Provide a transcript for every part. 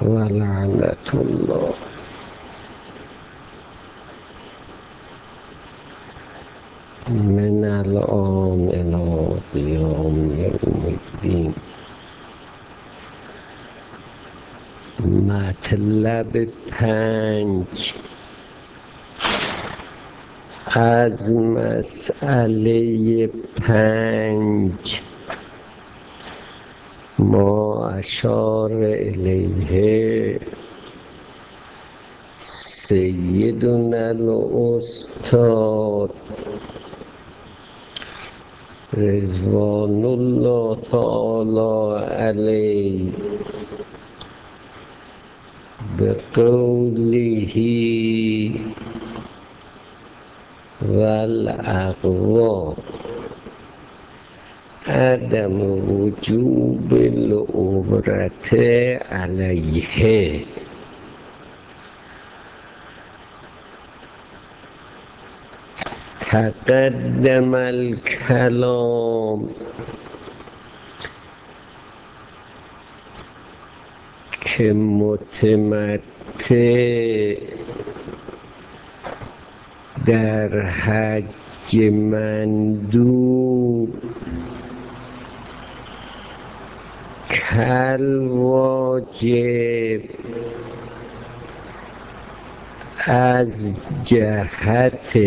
ولعنة الله. من الآن إلى قیام یوم الدین. مطلب 5 از مسئله 5 ما اشار الیه سیدنا الاستاد رضوان الله تعالی علیه بقوله والاقوی عدم وجوب العبرة علیه. تقدم الکلام که متمتع در حج مندوب کل واجب از جهت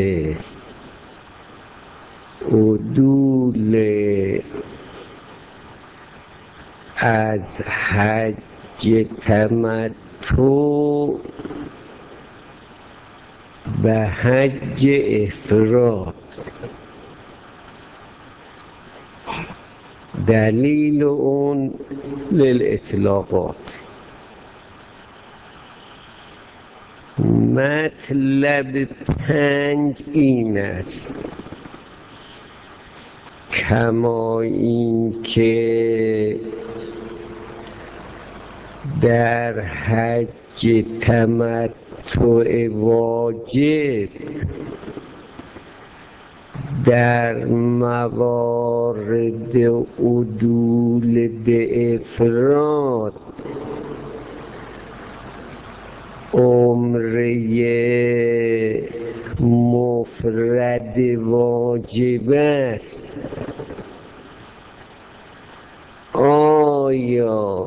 عدول از حج تمتع به حج افراد. دلیل اون للاطلاقات. مطلب 5 این است کما این که در حج تمتع واجب در موارد عدول به افراد عمره مفرد واجب است. آیا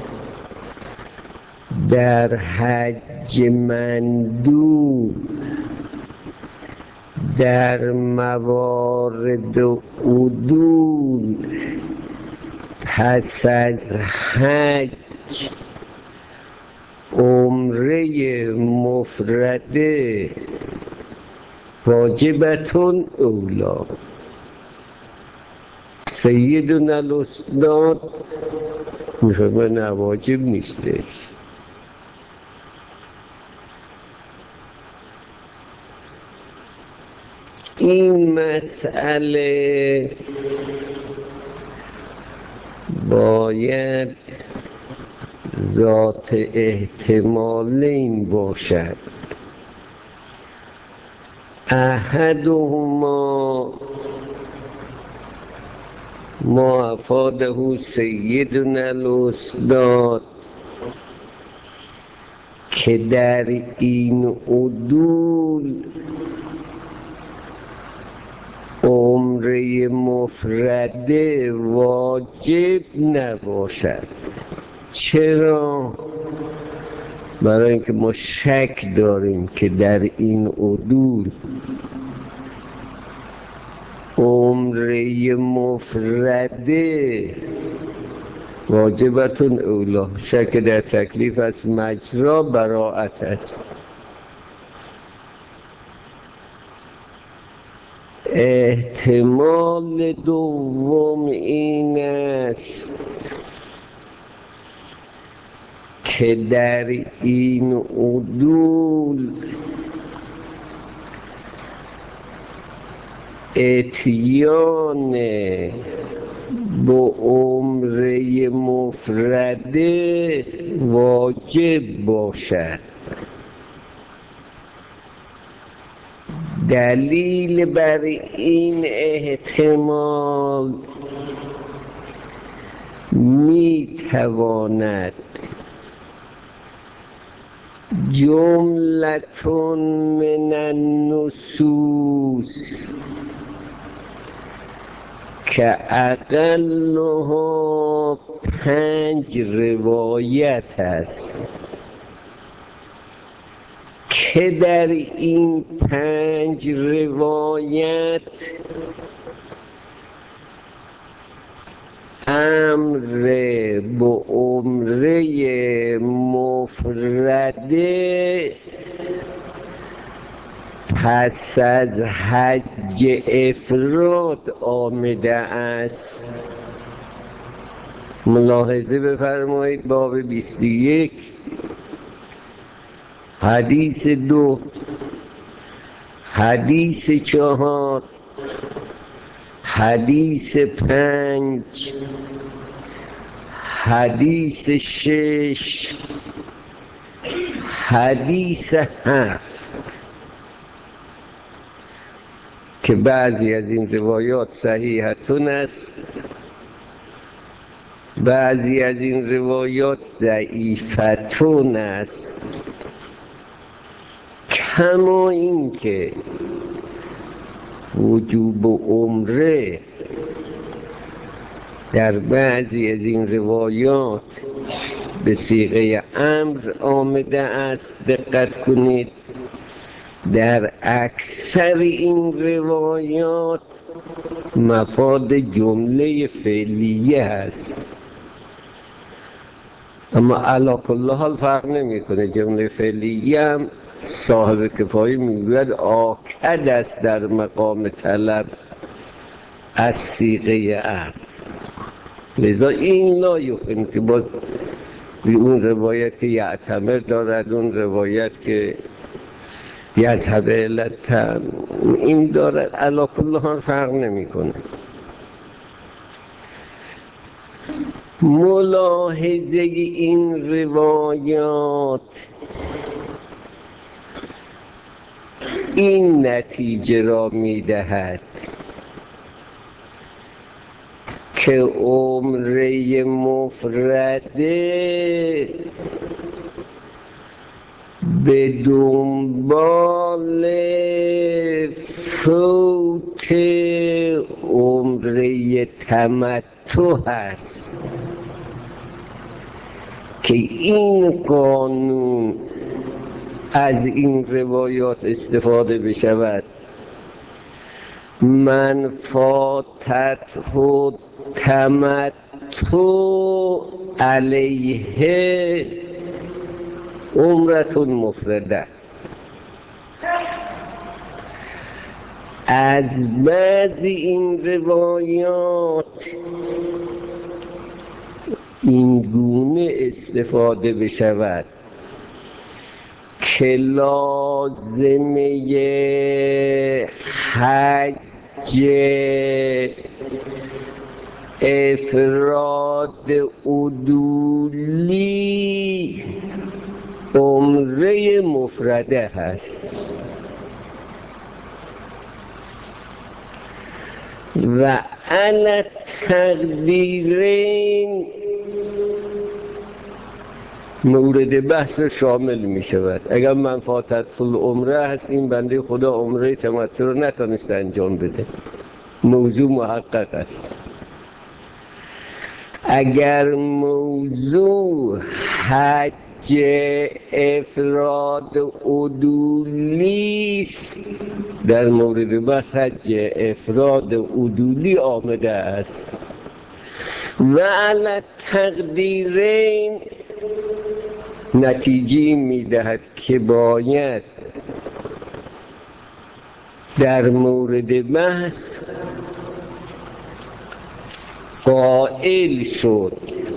در حج مندوب در موارد عدول پس از حج عمره مفرده واجبتون اولا؟ سیدنا الاستاد میفرماید نه واجب نیستش. این مسئله باید ذات احتمالین باشد. احدهما ما افاده سیدنا الاستاد که در این عدول عمره مفرده واجب نباشد. چرا؟ برای اینکه ما شک داریم که در این عدول عمره مفرده واجبتون اولا. شک در تکلیف از مجرا براءت است. احتمال دوم این است که در این عدول اتیان با عمره مفرده واجب باشد. دلیل بر این احتمال می تواند جملتون من النصوص که اقلها 5 روایت است که در این 5 روایت امر به عمره مفرده پس از حج افراد آمده است. ملاحظه بفرمایید باب 21 حدیث 2 حدیث 4 حدیث 5 حدیث 6 حدیث 7 که بعضی از این روایات صحیحتون است، بعضی از این روایات ضعیفتون است. کما این که وجوب عمره در بعضی از این روایات به صیغه امر آمده است. دقت کنید در اکثر این روایات مفاد جمله فعلیه هست، اما علی کل حال فرق نمیکنه. جمله فعلیه هم صاحب کفایه میگوید آکد است در مقام طلب از صیغه امر. لذا این لا یمکن که باز اون روایت که یعتمر دارد، اون روایت که یذهب الی این دارد، علی کل حال فرق نمیکنه. ملاحظه این روایات این نتیجه را میدهد که عمره مفرده به دنبال فوت عمره تمتع هست که این قانون از این روایات استفاده بشود. من فاتته تمتع علیه عمرتون مفرده. از بعضی این روایات این گونه استفاده بشود که لازمه حج افراد عدولی عمره مفرده هست و علی تقدیرین مورد بحث شامل می شود. اگر من فاتت العمره هست، این بنده خدا عمره تمتع رو نتونست انجام بده، موضوع محقق است. اگر موضوع حج افراد عدولی است، در مورد بحث حج افراد عدولی آمده است و علی تقدیرین نتیجه میدهد که باید در مورد بحث قائل شد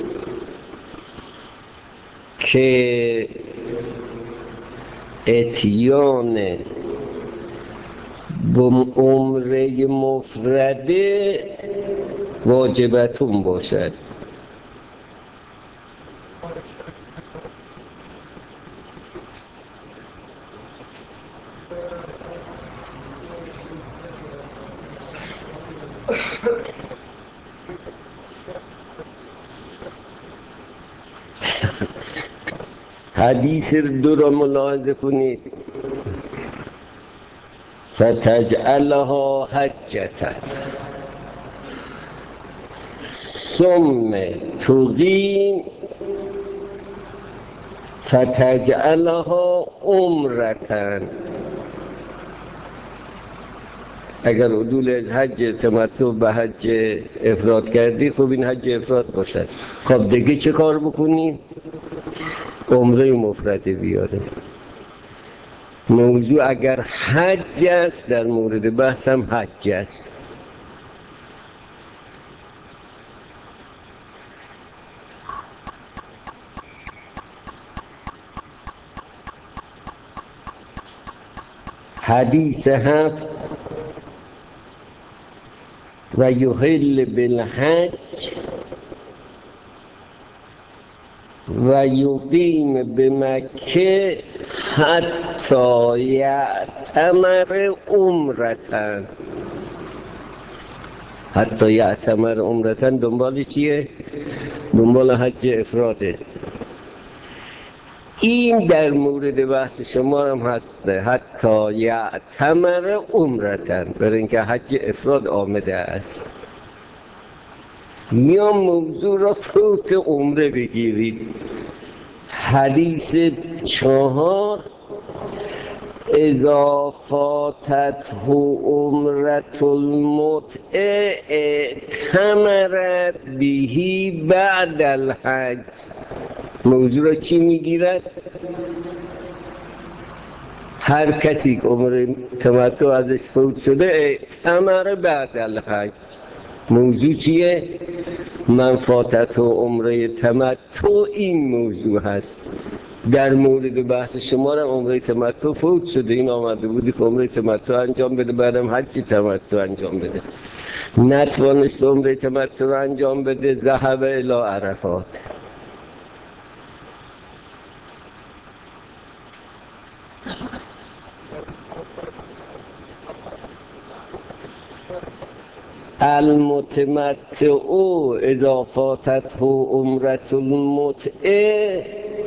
که اتیان به عمره مفرده واجبتون باشد. حدیث دو را ملاحظه کنید. فتجعلها حجة ثم تقیم فتجعلها عمرة. اگر عدول از حج تمتع به حج افراد کردی، خب این حج افراد باشد. خب دیگه چه کار بکنی؟ عمره مفرده بیاره. موضوع اگر حج است، در مورد بحث هم حج است. حدیث 7 و یحل بالحج و یقیم بمکه حتی یعتمر عمرتن. حتی یعتمر عمرتن دنبال چیه؟ دنبال حج افراده. این در مورد بحث شما هم هسته، حتی یعتمر عمرتن، برای اینکه حج افراد آمده است. یا موضوع را فوت عمره بگیرید. حدیث 4 اذا فاتته عمرة المتع اعتمرت به بعد الحج. موضوع را چی میگیرد؟ هر کسی که عمره تمتع ازش فوت شده اعتمر بعد الحج. موضوع چیه؟ من فاتت و عمره تمتع این موضوع هست. در مورد بحث شما را عمره تمتع فوت شده، این آمده بودی که عمره تمتع انجام بده، بعدم حج تمتع انجام بده. نتوانست عمره تمتع را انجام بده، ذهب الی عرفات. المتمتع اذا فاتته عمرة المتع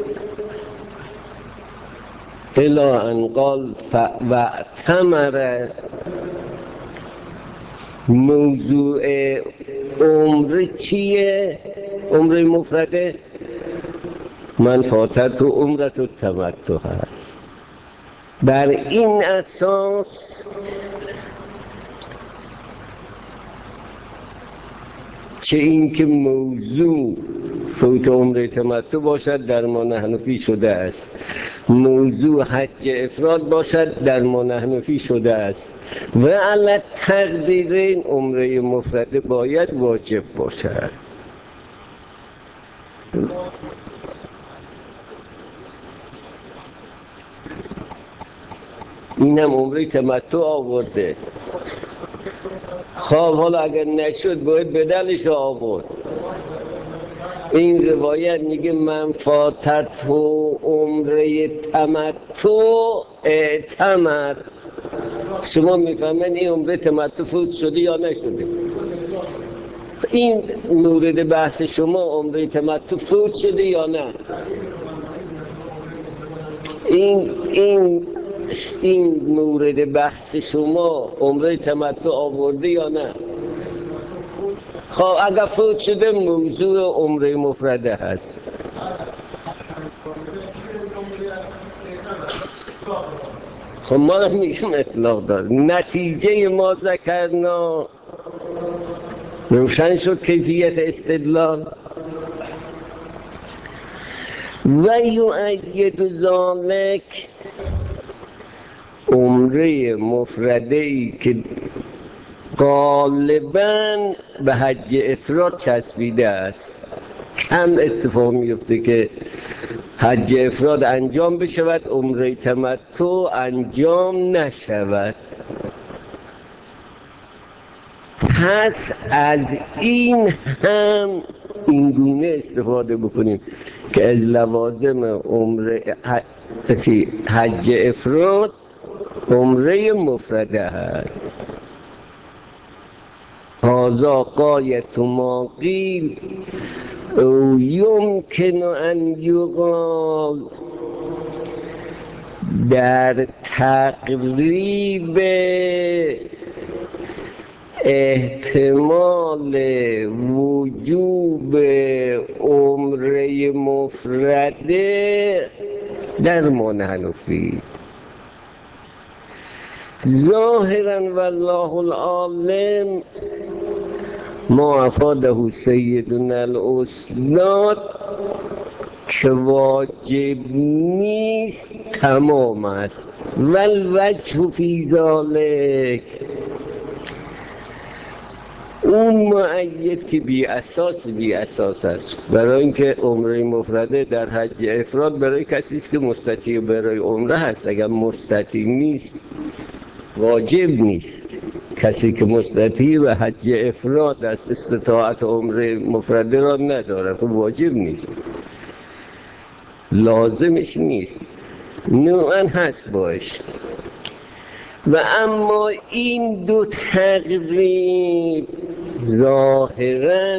الی ان قال واعتمر. موضوع عمره چیه؟ عمره مفرده من فاتته عمرة التمتع هست. بر این اساس چه اینکه موضوع فوت عمره تمتع باشد در ما نحنفی شده است، موضوع حج افراد باشد در ما نحنفی شده است، و علی تقدیرین عمره مفرده باید واجب باشد. اینم عمره تمتع آورده. خب حالا اگر نشد باید بدلش آورد. این روایت میگه من فاتت و عمره تمتع اعتمر. شما میفهمین این عمره تمتع فوت شده یا نشده؟ این مورد بحث شما عمره تمتع فوت شده یا نه؟ این مورد بحث شما عمره تمتع آورده یا نه؟ خب اگر فوت شده موضوع عمره مفرده هست. خب ما رو میگیم اطلاق دار. نتیجه ما ذکرنا روشن شد. کیفیت استدلال و یؤید ذالک عمره مفرده‌ای که غالباً به حج افراد چسبیده است. کم اتفاق میفته که حج افراد انجام بشود عمره تمتع انجام نشود. پس از این هم اینگونه استفاده بکنیم که از لوازم عمره حج افراد عمره مفرده هست. هذا غایة ما قیل او یمکن ان یقال در تقریب احتمال وجوب عمره مفرده در حنفی. ظاهرا والله العالم ما افاده سیدنا الاستاد که واجب نیست تمام است. والوجه فی ذلک، اون مؤید که بی اساس است. برای اینکه عمره مفرده در حج افراد برای کسی است که مستطیع برای عمره هست. اگر مستطیع نیست واجب نیست. کسی که مستطیع و حج افراد است استطاعت عمره مفرده را نداره، خب واجب نیست، لازمش نیست، نوعا هست باش. و اما این دو تقریب ظاهراً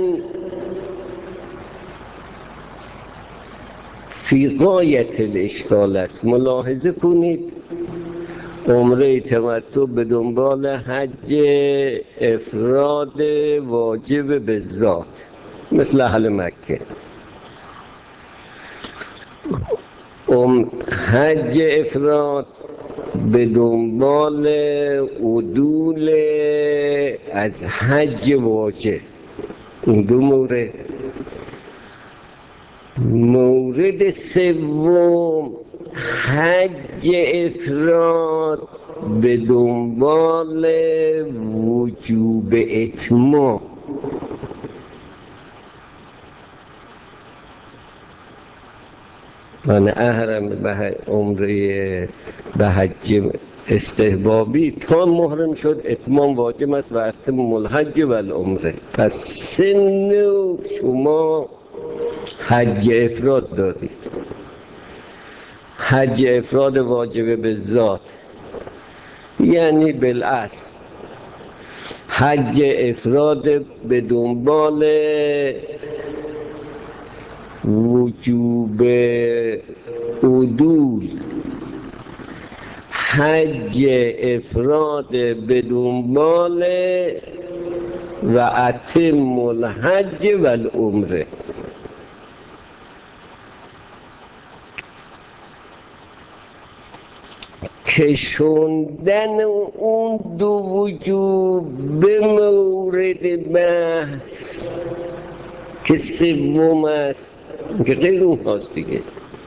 فی غایت الاشکال است. ملاحظه کنید عمره تمتع به دنبال حج افراد واجب به ذات مثل اهل مکه، حج افراد به دنبال عدول از حج واجب. این دو مورد. مورد سوم حج افراد به دنبال وجوب اتمام. من احرم به عمره به حج استحبابی تا محرم شد اتمام واجب است و اتم الحج و العمره. پس سن شما حج افراد دارید. حج افراد واجب به ذات یعنی بالاصل حج افراد به دنبال وجوب عدول، حج افراد به دنبال و اتم الحج و العمره. کشوندن اون دو وجوب به مورد بحث که سوم است که غیر اون هاست دیگه.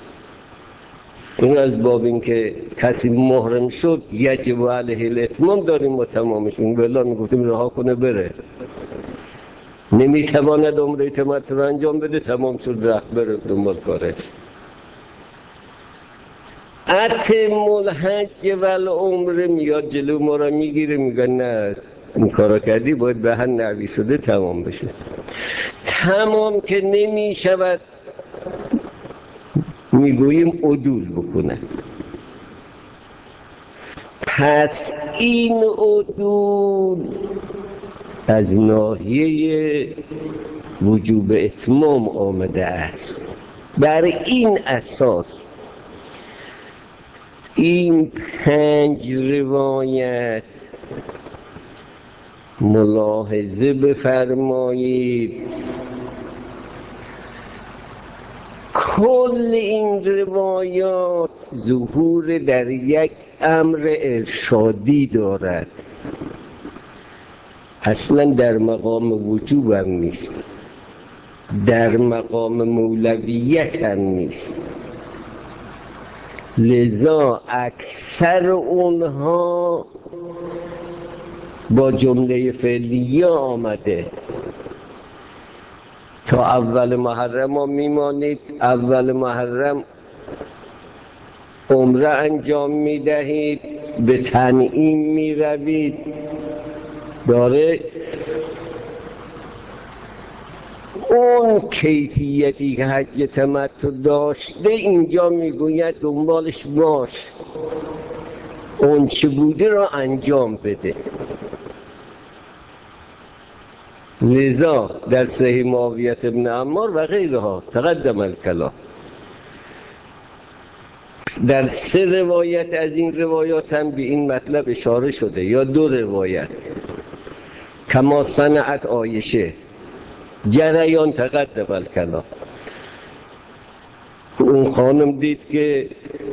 اون از باب این که کسی محرم شد یجب علیه الاتمام داریم ما تمامشون، والله میگفتیم رها کنه بره، نمیتواند عمره تمتع رو انجام بده، تمام شد رفت بره دنبال کاره. اتم الحج و العمره میاد جلو ما را میگیره، میگه نه این کارا کردی باید به هر نحوی شده تمام بشه. تمام که نمیشود میگوییم عدول بکنه. پس این عدول از ناحیه وجوب اتمام آمده است. بر این اساس این 5 روایت ملاحظه بفرمایید، کل این روایات ظهور در یک امر ارشادی دارد، اصلا در مقام وجوب هم نیست، در مقام مولویت هم نیست. لذا اکثر اونها با جمله فعلیه آمده. تا اول محرم ها میمانید، اول محرم عمره انجام میدهید، به تنعیم میروید، داره اون کیفیتی که حج تمتع داشته اینجا میگوید دنبالش باش، اون چه بوده را انجام بده. لذا در صحیح معاویه بن عمار و غیرها تقدم الکلام در 3 روایت از این روایات هم به این مطلب اشاره شده، یا 2 روایت. کما صنعت عایشه جریان تقدم الکلام. اون خانم دید که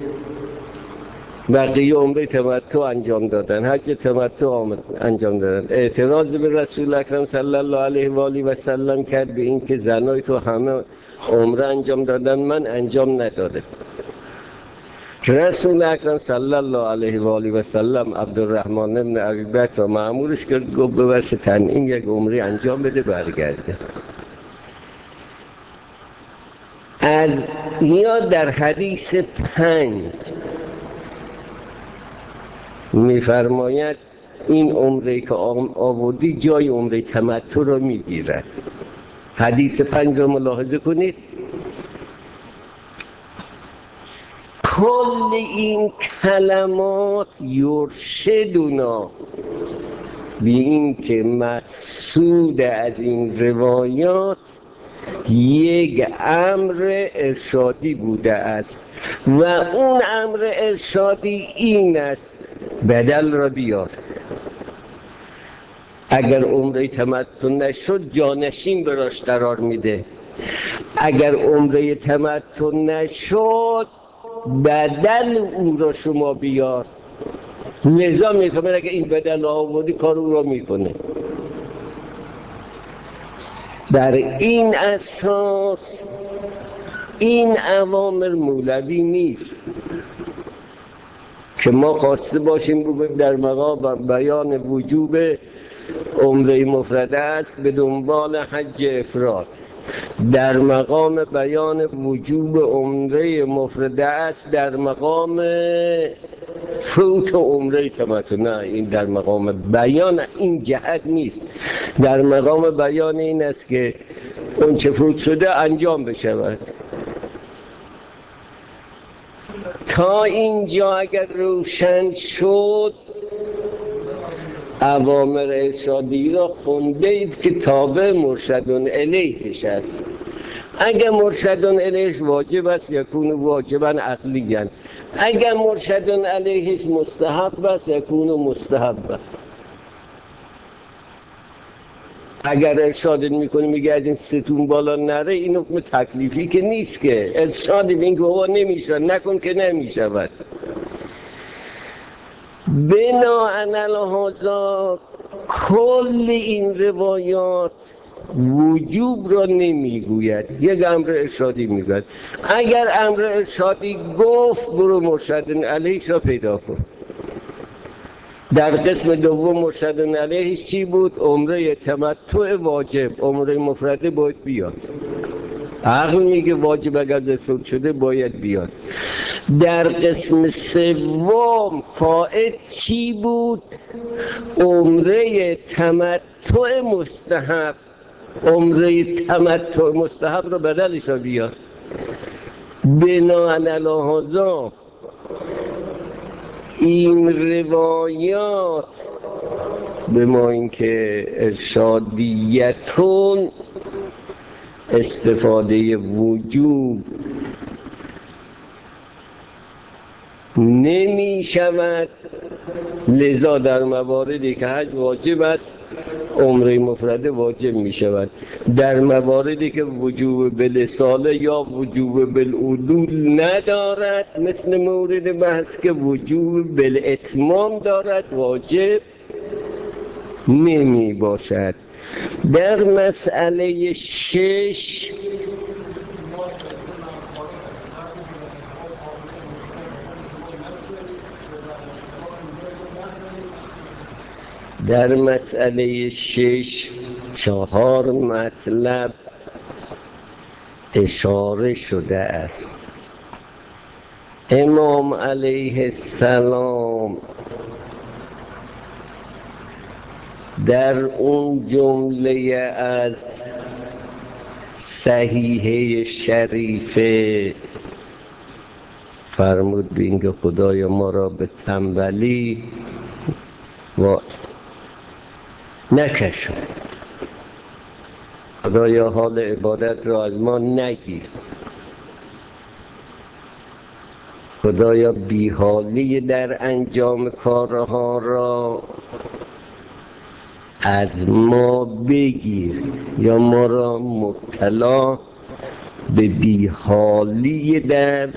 بقیه عمره تمتع انجام دادن، حج تمتع انجام دادن، اعتراض به رسول اکرم صلی الله علیه و آله و سلم کرد به این که زنای تو همه عمره انجام دادن، من انجام ندادم. رسول اکرم صلی الله علیه و آله و سلم عبدالرحمن بن ابی بکر را مأمورش کرد، گفت به واسه تنعیم یک عمره انجام بده برگرده. از یا در حدیث 5 میفرماید این عمره که آوردی جای عمره تمتع را میگیرد. حدیث 5 را ملاحظه کنید. کل این کلمات یرشدونا به این که مقصود از این روایات یک امر ارشادی بوده است و اون امر ارشادی این است بدل را بیار. اگر عمره تمتع نشد جانشین براش قرار میده، اگر عمره تمتع نشد بدل او را شما بیار. لذا میفهمه اگر این بدل آوردی کار او را میکنه. در این اساس این اوامر مولوی نیست که ما خواسته باشیم بگویم در مقام بیان وجوب عمره مفرده است به دنبال حج افراد، در مقام بیان وجوب عمره مفرده است در مقام فوت عمره تمتع. نه، این در مقام بیان این جهت نیست. در مقام بیان این است که اون چه فوت شده انجام بشود. تا اینجا اگر روشن شد اوامر ارشادی را خونده اید که تابع مرشدون الیهش است. اگر مرشدون الیهش واجب است یکون واجبا عقلیاً، اگر مرشدون الیهش مستحب است یکون مستحبا. اگر ارشاد میکنی میگه از این ستون بالا نره، این حکم تکلیفی که نیست که ارشاد به این گواه نمیشه، نکن که نمیشود. بناء لهذا کل این روایات وجوب را نمیگوید، یک امر ارشادی میگوید. اگر امر ارشادی گفت برو مرشد علیهش را پیدا کن. در قسم دوم مرشد علیهش چی بود؟ عمره تمتع واجب، عمره مفرده باید بیاد. عقل میگه واجب اگر زفت شده باید بیاد. در قسم سوم فائد چی بود؟ عمره تمتع مستحب، عمره تمتع مستحب رو بدلش رو بیاد. بناء لهذا این روایات به ما اینکه ارشادیتون استفاده وجوب نمی شود، لذا در مواردی که حج واجب است عمره مفرده واجب می شود. در مواردی که وجوب بالصاله یا وجوب بالعدول ندارد، مثل مورد بحث که وجوب بالاتمام دارد، واجب نمی باشد. در مسئله 6 در مسئله 6 4 مطلب اشاره شده است. امام علیه السلام در اون جمله از صحیحه شریفه فرمود به اینکه خدای ما را به تنبلی و نکشون، خدایا حال عبادت را از ما نگیر. خدایا بیحالی در انجام کارها را از ما بگیر یا ما را مبتلا به بیحالی در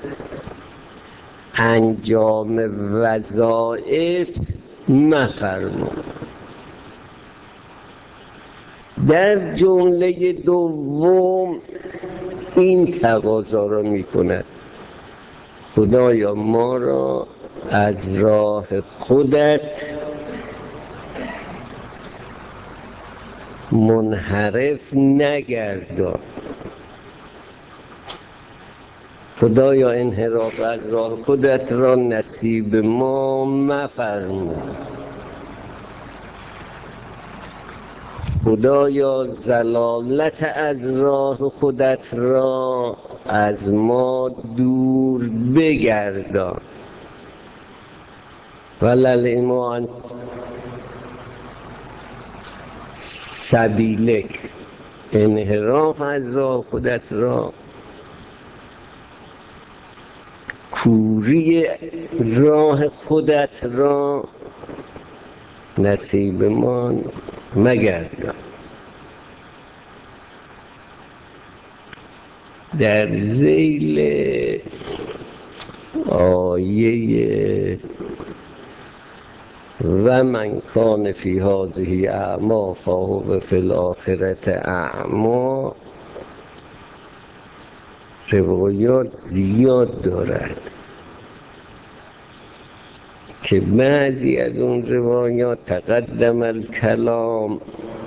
انجام وظایف مفرما. در جمله دوم این تقاضا را می کند: خدایا ما را از راه خودت منحرف نگردان. خدایا انحراف از راه خودت را نصیب ما مفرما. خدایا ضلالت از راه خودت را از ما دور بگردان. ولل ما عن سبیلک، انحراف از راه خودت را، کوری راه خودت را نصیب ما مگردان. در ذیل آیه و من کان فی هذه اعمی فهو فی الاخرة اعمی روایات زیاد دارد که بعضی از اون روایات تقدم الکلام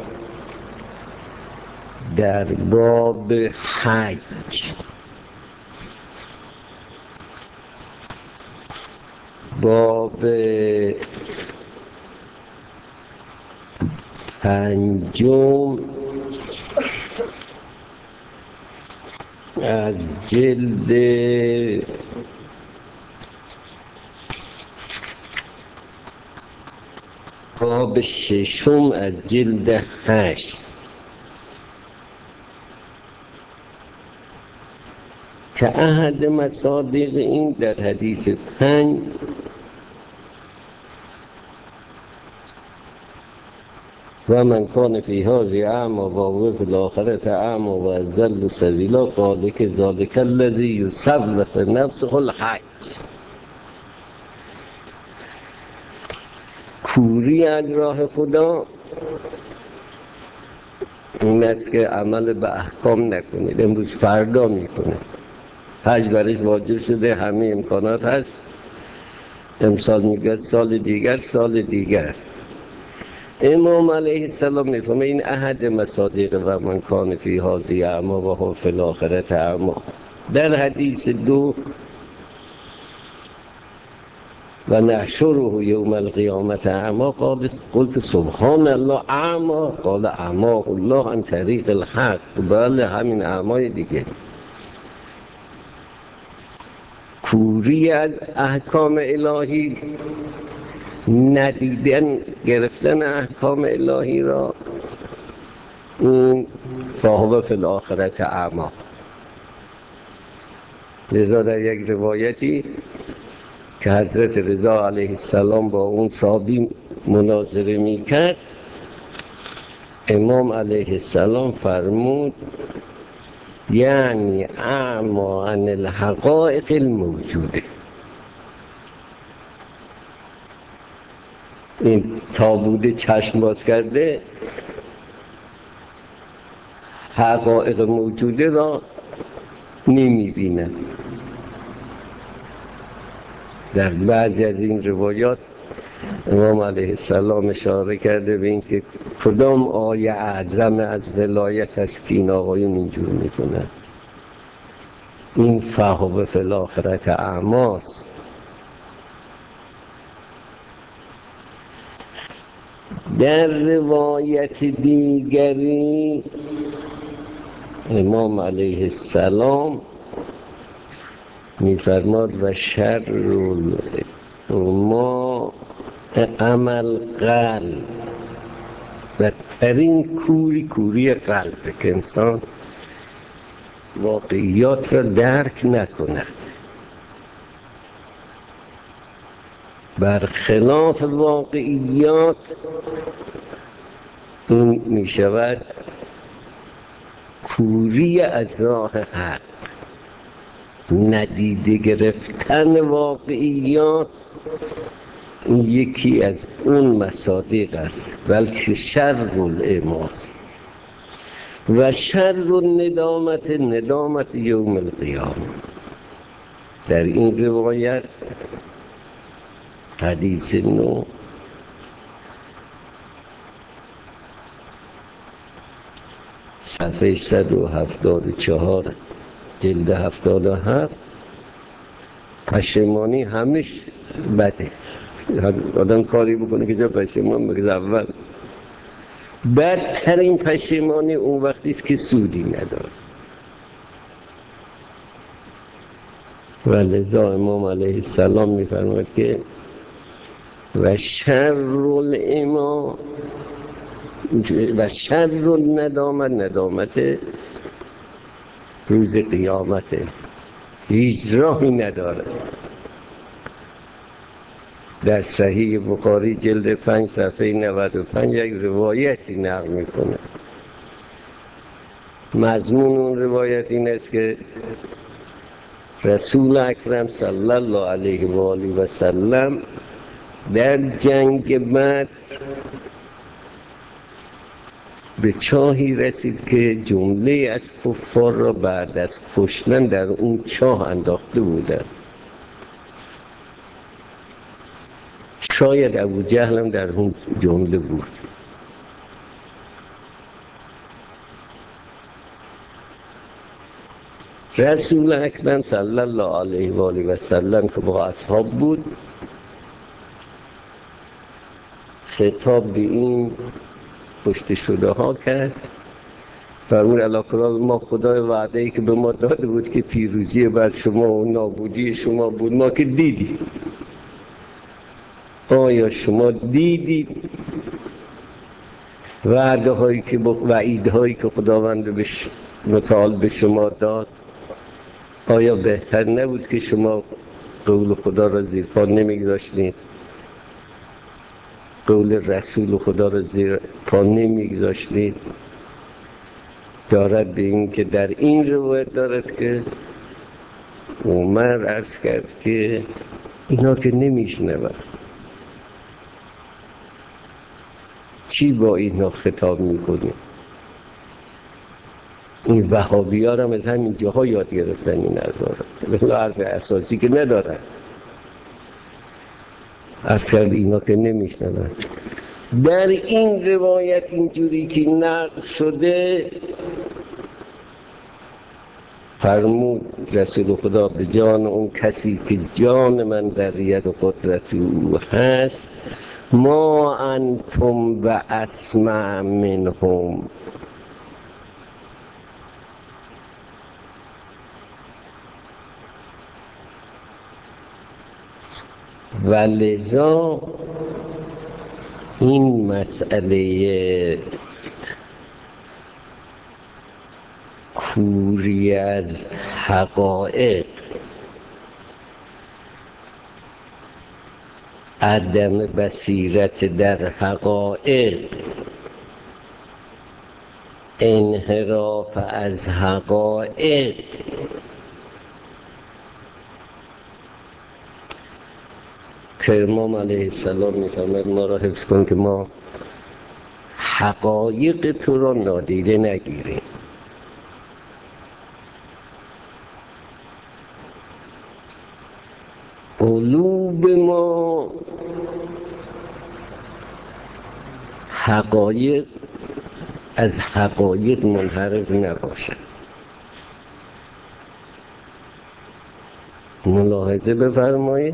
در باب حج، باب 5 از جلد باب 6 از جلد 8 که احد مصادیق این در حدیث 5 و من کان فی هذه اعمی و هو فی الاخرة اعمی و اضل سبیلا قال ذلک الذی یصرف نفسه الحج. کوری از راه خدا این است که عمل به احکام نکنید. امروز فردا میکنه، حج برش واجب شده، همه امکانات هست، امسال میگه سال دیگر. امام علیه السلام میفهمه این احد مصادیق و من کان فی هذه اعمی و هو فی الاخرة اعمی. در حدیث 2 و نحشره یوم القیامة اعمی قلت سبحان الله اعمی قال اعماه الله عن طریق الحق. بله، همین اعمای دیگه، کوری از احکام الهی، ندیدن گرفتن احکام الهی را، این فهو فی الاخرة اعمی. لذا در یک روایتی که حضرت رضا علیه السلام با اون صحابی مناظره میکرد، امام علیه السلام فرمود یعنی اعمی عن الحقائق الموجوده. این تابوده چشم باز کرده، حقایق موجوده را نمیبینه. در بعضی از این روایات امام علیه السلام اشاره کرده به این که کدام آیه اعظم از ولایت است که این آقایون اینجور میکنن. این فهو فی الاخرة اعمی است. در روایت دیگری امام علیه السلام میفرماد و شر ما عمل قلب، بدترین کوری قلب که انسان واقعیات را درک نکند. برخلاف واقعیات این می شود کوری از راه حق. ندیده گرفتن واقعیات این یکی از اون مصادیق است، بلکه شر العماست و شر الندامت ندامت یوم القیامه. در این روایت حدیث نو صفحه 174 جلد 77. پشیمانی همیش بده. آدم کاری بکنه که جا پشیمان بگه اول. بدترین پشیمانی اون وقتی است که سودی نداره. و لذا امام علیه السلام می‌فرماید که و شر العما و شر الندامت ندامت روز قیامته، هیچ راهی نداره. در صحیح بخاری جلد 5 صفحه 95 یک روایتی نقل میکنه. مضمون اون روایت این است که رسول اکرم صلی الله علیه و آله و سلم در جنگ بدر به چاهی رسید که جمله از کفار را بعد از کشتن در اون چاه انداخته بودند. شاید ابو جهل هم در اون جمله بود. رسول اکرم صلی الله علیه و آله و سلم که با اصحاب بود خطاب به این کشته شده ها کرد. فرمود علاکرال ما خدای وعده ای که به ما داده بود که پیروزی بر شما و نابودی شما بود ما که دیدیم. آیا شما دیدید وعده هایی که وعید هایی که خداوند متعال به شما داد؟ آیا بهتر نبود که شما قول خدا را زیر پا نمیگذاشتید، قول رسول خدا را زیر پا نمیگذاشتید؟ دارد به این که در این روایت دارد که عمر عرض کرد که اینا که نمیشنود، چی با اینا خطاب میکنیم؟ این وهابی ها هم از همین جاها یاد گرفتن این ندارد، به عرض اساسی که ندارد. عرض کرد اینا که نمیشنود. در این روایت اینجوری که نقل شده فرمود رسول خدا به جان اون کسی که جان من در ید و قدرت او هست ما انتم و اسمع منهم. و لذا این مسئله کوری از حقایق، عدم بصیرت در حقایق، انحراف از حقایق، که امام علیه السلام میفرماید ما را حفظ کن که ما حقایق تو را نادیده نگیریم. قلوب ما حقایق از حقایق منحرف نباشد. ملاحظه بفرمایید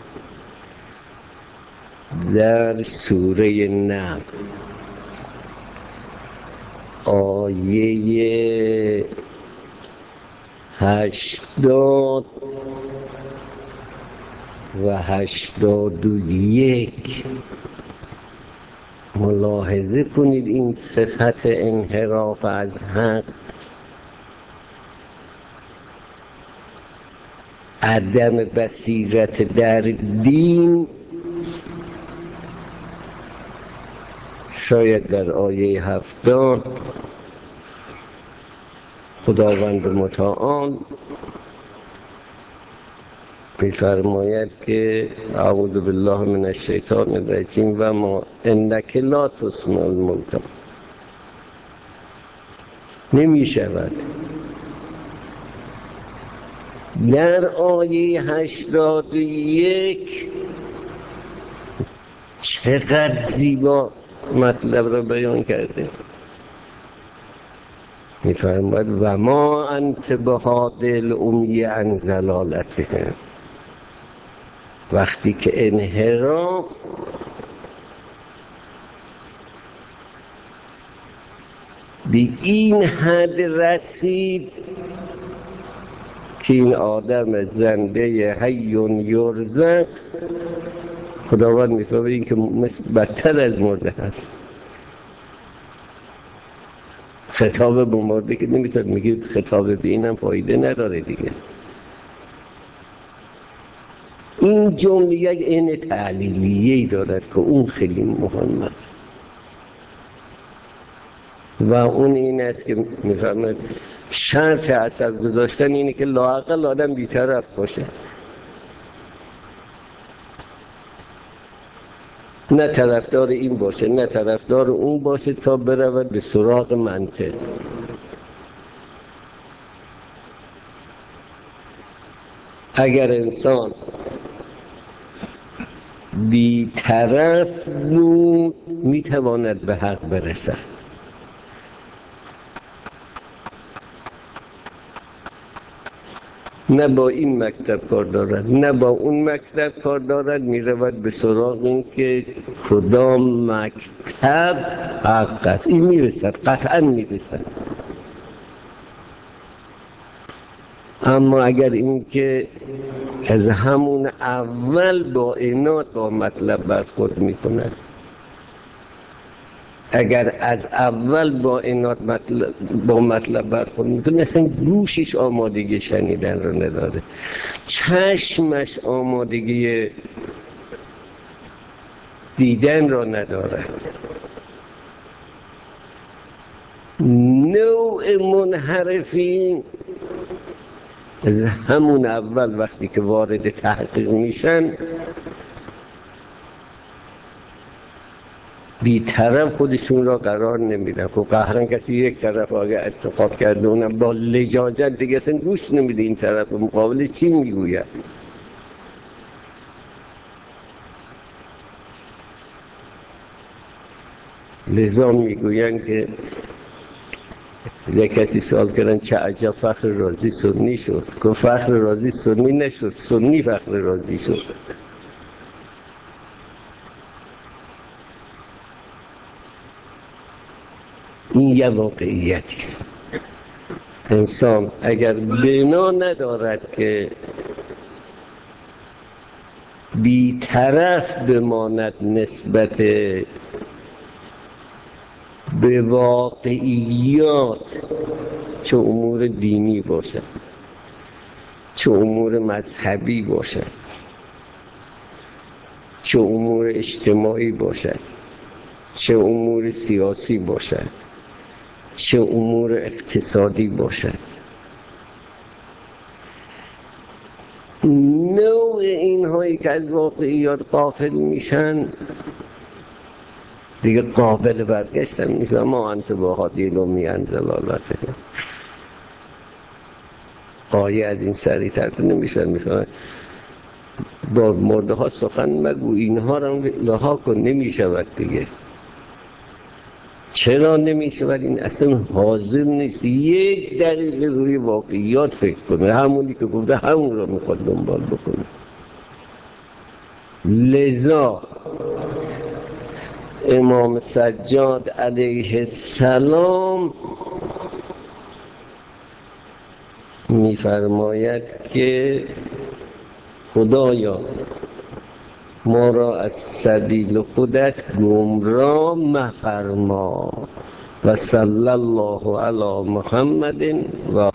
در سوره نمل آیه 80 و 81 ملاحظه کنید این صفت انحراف از حق، عدم بصیرت در دین شاید در آیه 70 خداوند متعال می‌فرماید که اعوذ بالله من الشیطان الرجیم و ما انک لا تسمع الموتى. نمی شود. در آیه 81 چقدر زیبا مطلب را بیان کرده. می‌فرماید و ما انت بهاد العمی عن ضلالتهم. وقتی که انحراف به این حد رسید که این آدم زنده حی یرزق، خداوند می‌فرماید این که بدتر از مرده هست. خطاب به مرده که نمیتونه، میگه خطاب به اینم فایده نداره دیگه. این جمله یک عین تعلیلیه‌ای دارد که اون خیلی مهم است و اون این است که می‌فرماید شرط اثر گذاشتن اینه که لااقل آدم بی‌طرف باشه، نه طرفدار این باشه نه طرفدار اون باشه، تا برود به سراغ منطق. اگر انسان بی‌طرف بود میتواند به حق برسد. نه با این مکتب کار دارد نه با اون مکتب کار دارد، میرود به سراغ این که کدام مکتب حق است. این میرسد، قطعا میرسد. اما اگر این که از همون اول با عناد با مطلب برخورد میکند، اگر از اول با عناد با مطلب برخورد میکنه، اصلا گوشش آمادگی شنیدن رو نداره، چشمش آمادگی دیدن رو نداره. نوع منحرفین از همون اول وقتی که وارد تحقیق میشن، بی‌طرف خودشون را قرار نمیدن. خب قهرن کسی یک طرف آگه انتخاب کرده، اونم با لجاجت دیگه اصلا گوش نمیده این طرف مقابل چی میگوید. لذا میگوین که یک کسی سوال کردن چه عجب فخر رازی سنی شد. گفت فخر رازی سنی نشد، سنی فخر رازی شد. این یه واقعیتی است. انسان اگر بنا ندارد که بی‌طرف بماند نسبت به واقعیات، چه امور دینی باشد چه امور مذهبی باشد چه امور اجتماعی باشد چه امور سیاسی باشد چه امور اقتصادی باشد، نوع اینهایی که از واقعیات غافل میشن دیگه قابل برگشتن نیست. ما انت بهاد العمی عن ضلالتهم. آیه از این سریع‌تر نمیشن. میخواد با مرده ها سخن مگو، اینها رو رها کن. نمیشود دیگه. چرا نمیشود؟ این اصلا حاضر نیست یک دقیقه روی واقعیات فکر کنه، همونی که گفته همون رو میخواد دنبال بکنه. لذا امام سجاد علیه السلام میفرماید که خدایا ما را از سبیل خودت گمراه مفرما و صلی الله علی محمد و